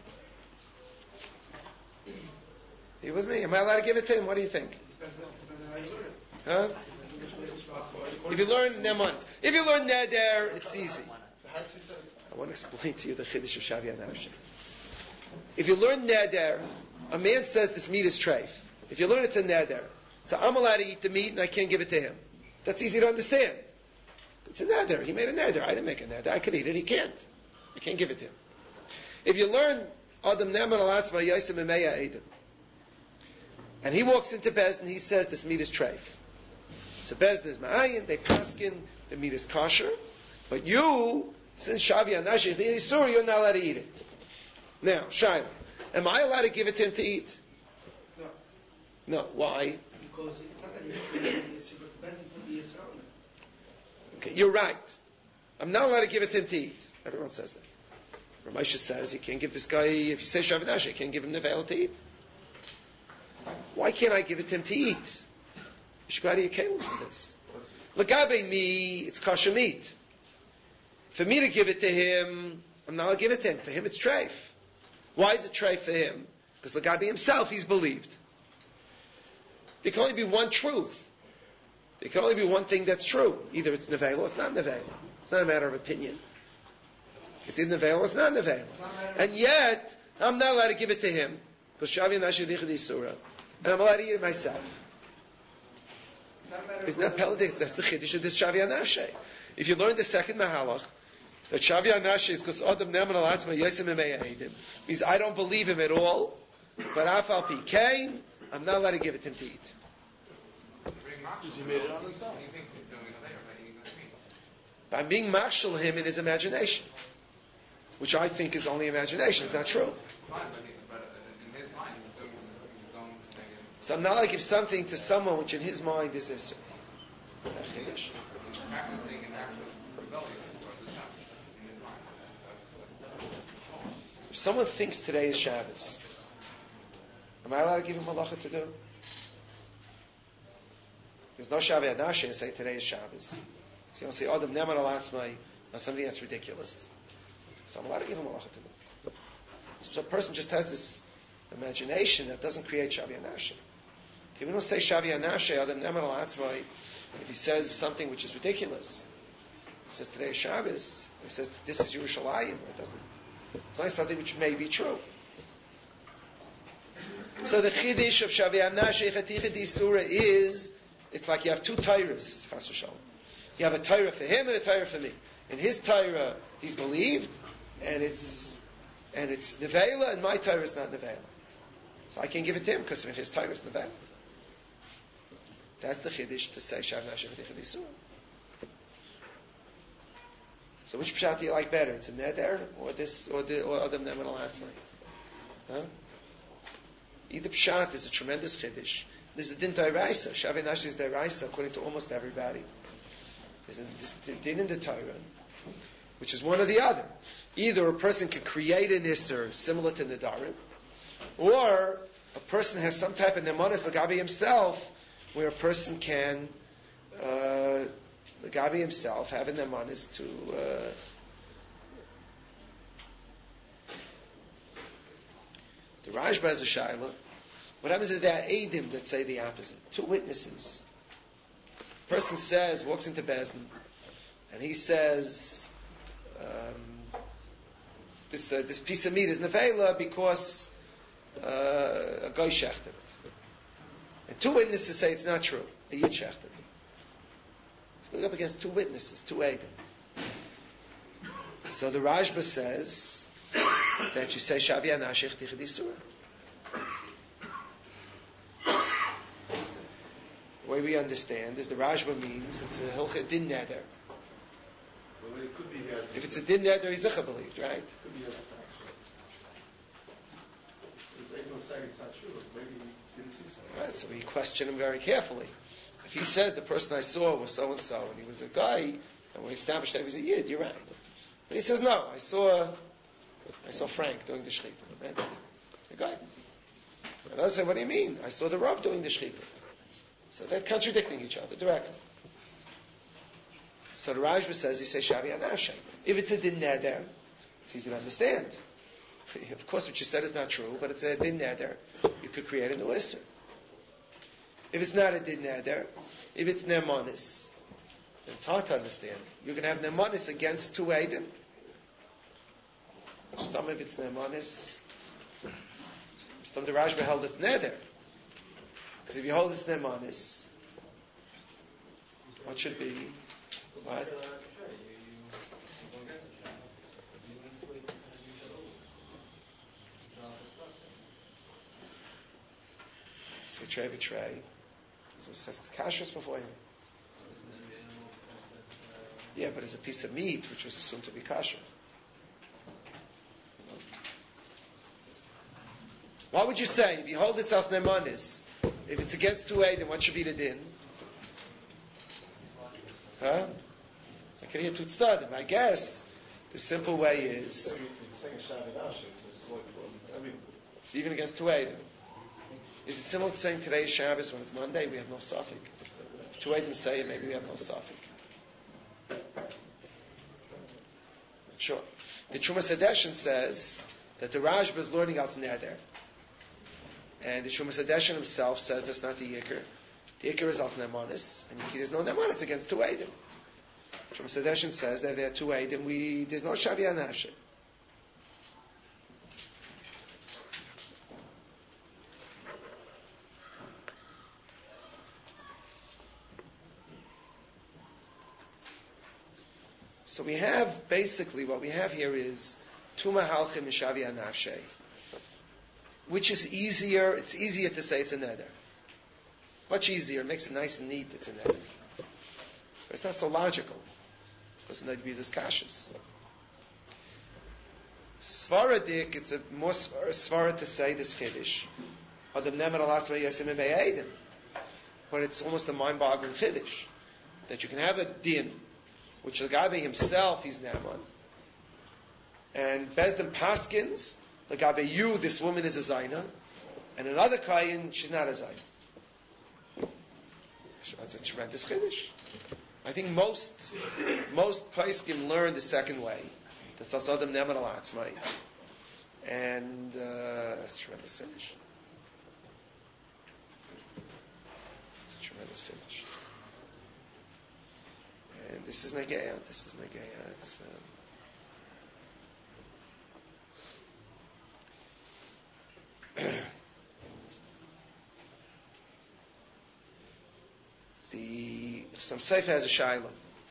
Are you with me? Am I allowed to give it to him? What do you think? Depends on how you learn it. Huh? If you learn Neman, if you learn Neder, it's easy. I want to explain to you the Chiddush of Shavi Anavshe. If you learn Neder, a man says this meat is treif. If you learn it's a Neder, so I'm allowed to eat the meat and I can't give it to him. That's easy to understand. It's a neder. He made a neder. I didn't make a neder. I could eat it. He can't. I can't give it to him. If you learn Adam Neman Alatzma Yosem Emeya Edom, and he walks into Bezdin, he says this meat is treif. So Bezdin is ma'ayin. They paskin the meat is kosher, but you, since Shavi Anashich the Yisur, you're not allowed to eat it. Now, Shaila, am I allowed to give it to him to eat? No. No. Why? Because it's not that he's but the Bezdin put the Yisrael on it. Okay, you're right. I'm not allowed to give it to him to eat. Everyone says that. Ramesha says you can't give this guy, if you say Shavi Anashich, you can't give him the veil to eat. Why can't I give it to him to eat? You should go out of your kelim for this. Lagabe me, it's kosher meat. For me to give it to him, I'm not allowed to give it to him. For him, it's treif. Why is it treif for him? Because the Gabi himself, he's believed. There can only be one truth. There can only be one thing that's true. Either it's Nevela or it's not Nevela. It's not a matter of opinion. It's either Nevela or it's not Nevela. And yet, I'm not allowed to give it to him. Because Shavi Anashe Dichadi Surah. And I'm allowed to eat it myself. It's not Peladik. That's the Chiddush of this Shavi Anashe. If you learn the second Mahalach, that Shavi Anashe is because Adam Neman Al Atzma Yosem Edim, means I don't believe him at all, but Afal Pikain, I'm not allowed to give it to him to eat. He made it on himself. He thinks he's doing it later, but he doesn't mean. I'm being marshal him in his imagination, which I think is only imagination. It's not true. Fine, but in his mind, he's going to So I'm not allowed to give something to someone which in his mind is Isser. He's practicing an act of rebellion towards the Shabbos in his mind. That's If someone thinks today is Shabbos, am I allowed to give him halacha to do? There's no Shavi Anashe and say today is Shabbos. So you don't say Adam Neman Al Atzmai or something that's ridiculous. So I'm allowed to give him halacha to do. So a person just has this imagination that doesn't create Shavi Anashe. If we don't say Shavi Anashe, Adam Neman Al Atzmai, if he says something which is ridiculous, he says today is Shabbos, he says this is Yerushalayim, it doesn't. It's only something which may be true. So the Chiddush of Shavi Anashe Chaticha Di Surah is, it's like you have two Torahs, Chas v'Shalom. You have a Torah for him and a Torah for me. In his Torah, he's believed, and it's Nevela, and my Torah is not Nevela. So I can't give it to him because his Torah is Nevela. That's the Chiddush to say Shavi Anashe Chaticha Di Surah. So which pshat do you like better? It's a neder or this or Adam Neman Al Atzmai? Huh? Either pshat is a tremendous chiddush. There's a din d'oraisa. Shavi Anashe is d'oraisa according to almost everybody. There's a din in the Torah, which is one or the other. Either a person can create an isser similar to Nedarim, or a person has some type of nemanis l'gabi himself, where a person can l'gabi himself have a nemanis to the Rashba has a shaila. What happens is there are eidim that say the opposite. Two witnesses. Person says, walks into Bezdin, and he says, this piece of meat is nevela because a guy shechted it. And two witnesses say it's not true. A yid shechted it. It's going up against two witnesses, two eidim. So the Rashba says that you say Shavi Anashe Chaticha Di Surah. The way we understand is the Rashba means it's a hilchah din neder. Well, it could be here. If it's a din neder, he's zicha believed, right? It could be here. There's no saying it's not true. Maybe he didn't see something. Right, so we question him very carefully. If he says the person I saw was so and so, and he was a guy, and we established that he was a yid, you're right. But he says no, I saw Frank doing the shechita. Right? A guy. And I say, what do you mean? I saw the Rav doing the shechita. So they're contradicting each other directly. So the Rashba says, he says Shavi Anashe. If it's a din neder, it's easy to understand. Of course, what you said is not true, but it's a din neder. You could create a new isser. If it's not a din neder, if it's nemanis, then it's hard to understand. You can have nemanis against two eidim. Some if it's nemanis, some the Rashba held it's neder. Because if you hold this nemanis, what should be? What? So tray betray. So it's kashrus before him. Yeah, but it's a piece of meat which was assumed to be kosher. What would you say if you hold it as nemanis? If it's against 2A, then what should be the din? Huh? I can hear Tutstadim. I guess the simple way is it's even against 2A. Then. Is it similar to saying today is Shabbos when it's Monday? We have no suffix. If 2A them say it, maybe we have no suffix. Not sure. The Trumas Hadeshin says that the Rashba is learning out Neder. And the Shumas Hadeshin himself says that's not the Yikr. The Yikr is Alf Nemanis, and there's no Nemanis against two Eidim. Shumas Hadeshin says that there are two Eidim, there's no Shavia Nafshe. So we have, basically, what we have here is Tuma Halchim and Shavia Nafshe. Which is easier? It's easier to say it's a neder. Much easier. It makes it nice and neat. It's a neder. But it's not so logical. Because the neder is kashis. Svaradik, it's a more svara to say this chiddush. But it's almost a mind-boggling chiddush. That you can have a din, which Lagabe himself, he's Naaman. And Bezdin Paskins, Lagabe you, this woman is a Zaina. And another Kayin, she's not a Zaina. That's a tremendous chiddush. I think most Paiskim learn the second way. That's Asadam Neman al Atzmai. And it's a tremendous chiddush. It's a tremendous chiddush. And this is Nageya. It's some Sefer has a shayla.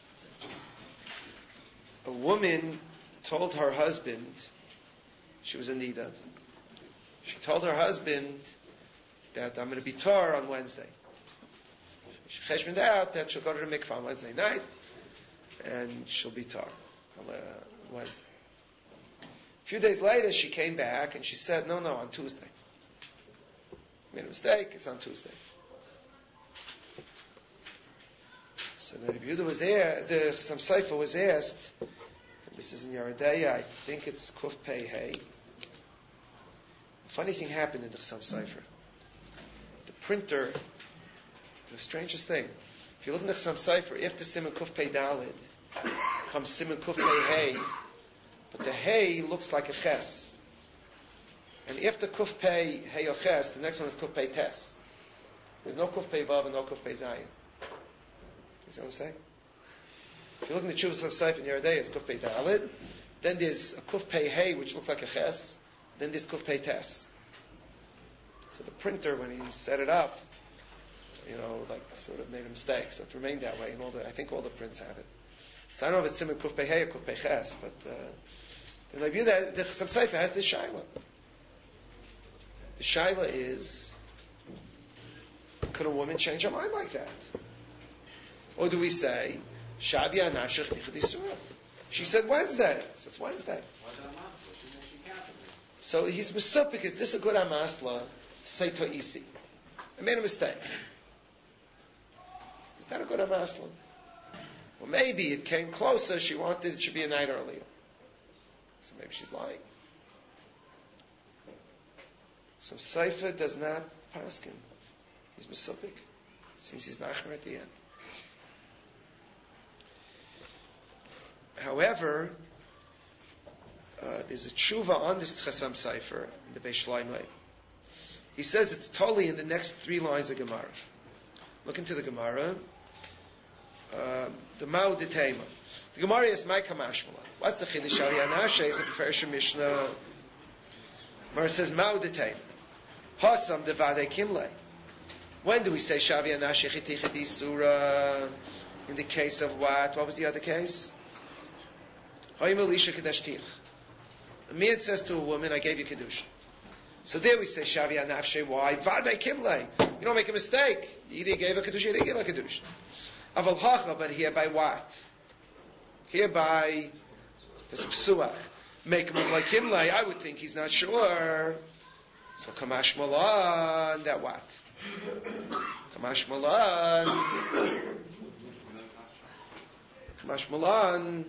A woman told her husband, she was in Nida, she told her husband that I'm going to be tar on Wednesday. She cheshboned out that she'll go to the mikvah on Wednesday night and she'll be tar on Wednesday. A few days later she came back and she said, no, on Tuesday. Made a mistake, it's on Tuesday. So the Yehuda was there, the Chassam Sofer was asked, and this is in Yeridea, I think it's Kuf Pei Hey. A funny thing happened in the Chassam Sofer. The printer, the strangest thing, if you look in the Chassam Sofer, after Simon Kuf Pei Dalid, comes Simon Kuf Pei Hey, but the Hey looks like a Ches. And after Kuf Pei Hey or Ches, the next one is Kuf Pei Tes. There's no Kuf Pei Vav and no Kuf Pei Zayin. You see what I'm saying? If you look in the Chuvas of Seif in Yeridei, it's Kuf Pei Dalid. Then there's a Kuf Pei Hey, which looks like a Ches. Then there's Kuf Pei Tes. So the printer, when he set it up, sort of made a mistake. So it remained that way. And I think all the prints have it. So I don't know if it's Simon Kuf Pei Hey or Kuf Pei Ches, but in my view, the Chassam Sofer has this shayla. The shayla is, could a woman change her mind like that? Or do we say, Shavia Nafshech Tichad Yisrael? She said Wednesday. So it's Wednesday. So he's misupik. Is this a good amasla to say To'isi? I made a mistake. Is that a good amasla? Well, maybe it came closer. She wanted it should be a night earlier. So maybe she's lying. So Sefer does not paskin. He's misupik. Seems he's machmer at the end. However, there's a tshuva on this Chassam Sofer in the Beis Shloimeh. He says it's totally in the next 3 lines of Gemara. Look into the Gemara. The Mao de Tema. The Gemara is Mai Kamashmala. What's the Chiddush Shavia Nafshe? It's a Preferential Mishnah. Gemara says Mao de Tema. Hasam de Vade Kimle. When do we say Shavia Nafshe Chitichad Isura? In the case of what? What was the other case? A man says to a woman, I gave you Kedusha. So there we say, Shavia Nafshe, why? Vadei Kimlei. You don't make a mistake. You either gave a Kedusha, you didn't give a Kedusha. Aval Hacha, but hereby what? Hereby, there's some Psuach. Make him look like Kimlei. I would think he's not sure. So Kamash Malan, that what? Kamash Malan. Kamash Malan.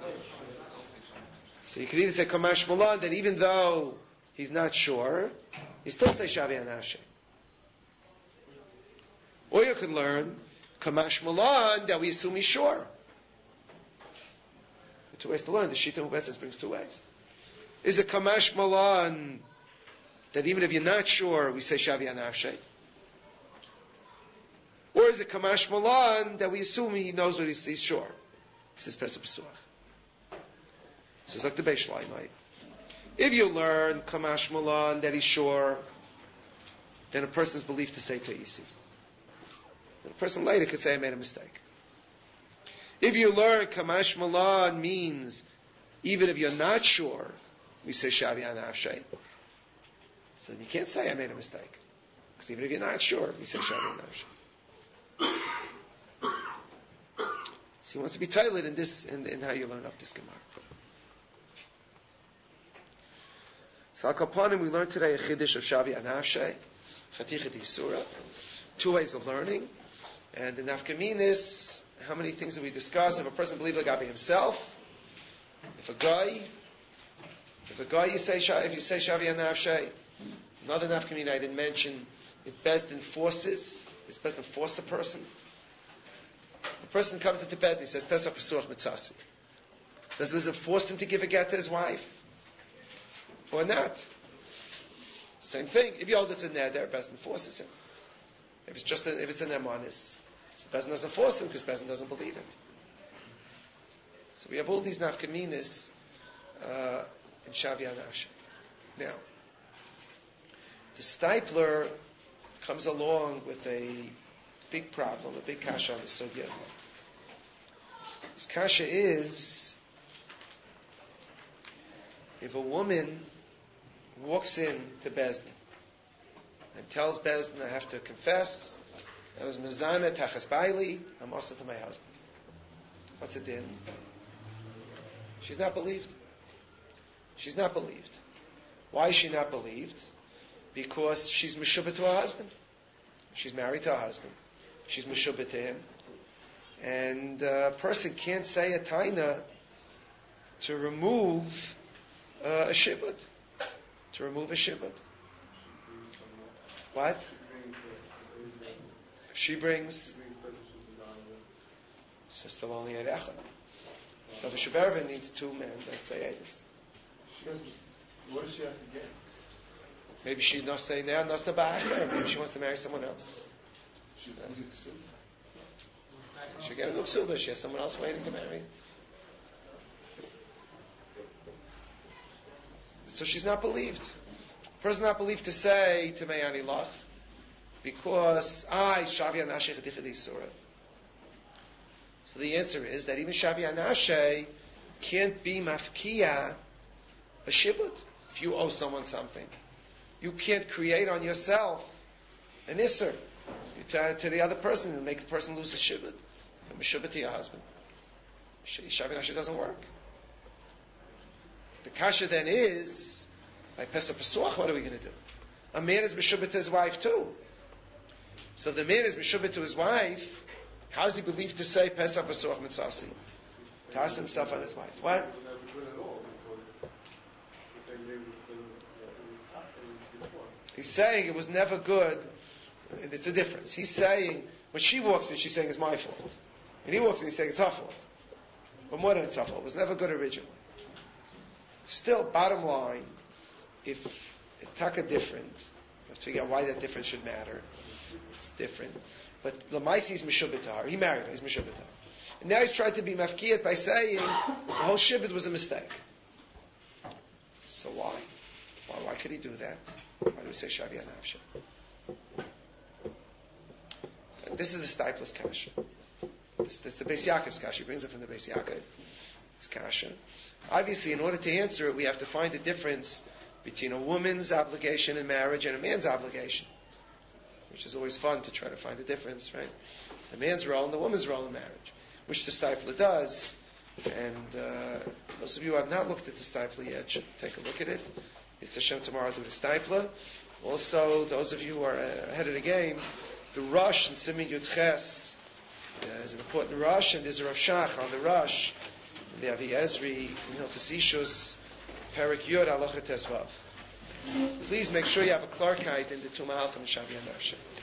So you can either say Kamash Malan, that even though he's not sure, he still say Shavia Nafshe. Or you could learn Kamash Malan, that we assume he's sure. There are 2 ways to learn. The Shita Hubetzes brings 2 ways. Is it Kamash Malan that even if you're not sure, we say Shavi Anafshe? Or is it Kamash Malan that we assume he knows what he's sure? He says Pesach Pesuach. He says like the Beis Shammai. If you learn Kamash Malan that he's sure, then a person's believed to say Ta'isi. Then a person later could say, I made a mistake. If you learn Kamash Malan means, even if you're not sure, we say Shavi Anafshe. So then you can't say, I made a mistake. Because even if you're not sure, we say Shavi Anafshe. So he wants to be tailored in this, in how you learn up this Gemara. So Al-Kapanim, we learned today a Chiddush of Shavi Anafshe, Chatichet Yisura, 2 ways of learning. And the Nafkaminis, how many things have we discussed? If a person believes like Gabi himself, if a guy if you say Shavi Anafshe, another Nafkamina I didn't mention, if Bezdin forces, it's best to force a person. A person comes into Bezdin, he says, Pesach Pesuach Mitzasi. Does it force him to give a get to his wife? Or not? Same thing. If you hold it's in there, Bezdin forces him. If it's in their manis, so Bezdin doesn't force him because Bezdin doesn't believe it. So we have all these nafkaminas in Shavi Anafshe. Now, the Stipler comes along with a big problem, a big kasha on the sugya. This kasha is, if a woman walks in to Bezdin and tells Bezdin, I have to confess, I was mezana tachas baili, I'm also to my husband. What's it din? She's not believed. She's not believed. Why is she not believed? Because she's meshubah to her husband. She's married to her husband. She's meshubah to him. And a person can't say a taina to remove a shibud. To remove a shibud. What? If she brings, so still only an echad. But the Shubervin needs 2 men that say this. What does she have to get? Maybe she not stay there, not stay back, or maybe she wants to marry someone else. She She'll get a nuksuba. She has someone else waiting to marry. So she's not believed. A person not believed to say to Meyani Lach because Shavi Anafshe Chadichadi Surah. So the answer is that even Shavi Anafshe can't be mafkiya a shibud. If you owe someone something, you can't create on yourself an isser to the other person and make the person lose a shibud. A shibud to your husband. Shavi Anafshe doesn't work. The kasha then is, by Pesach Pesuach, what are we going to do? A man is meshubah to his wife too. So if the man is meshubah to his wife, how is he believed to say Pesach Pesuach Mitzasi? To ask himself on his wife. What? He's saying it was never good. It's a difference. He's saying, when she walks in, she's saying it's my fault. And he walks in, he's saying it's her fault. But more than it's her fault. It was never good originally. Still, bottom line, if it's taka different, you have to figure out why that difference should matter. It's different. But Lamaisi is meshubah to her. He married her. He's meshubah to her. And now he's trying to be mafkiyat by saying the whole shibud was a mistake. So why? Why could he do that? Why do we say Shavi Anafshe? This is the Stipler's kasha. This is the Beis Yaakov's kasha. He brings it from the Beis Yaakov's kasha. Obviously, in order to answer it, we have to find a difference between a woman's obligation in marriage and a man's obligation, which is always fun to try to find a difference, right? The man's role and the woman's role in marriage, which the Stipler does. And those of you who have not looked at the Stipler yet should take a look at it. It's Hashem tomorrow do the Stipler. Also, those of you who are ahead of the game, the Rush and Simin Yud Ches is an important Rush, and there's a Rav Shach on the Rush. The Avi Ezri, Hilchos Ishus, Perik Yud, Halacha Tesvav. Please make sure you have a Clarkite in the Tumah Halchim Shavi Anafshe.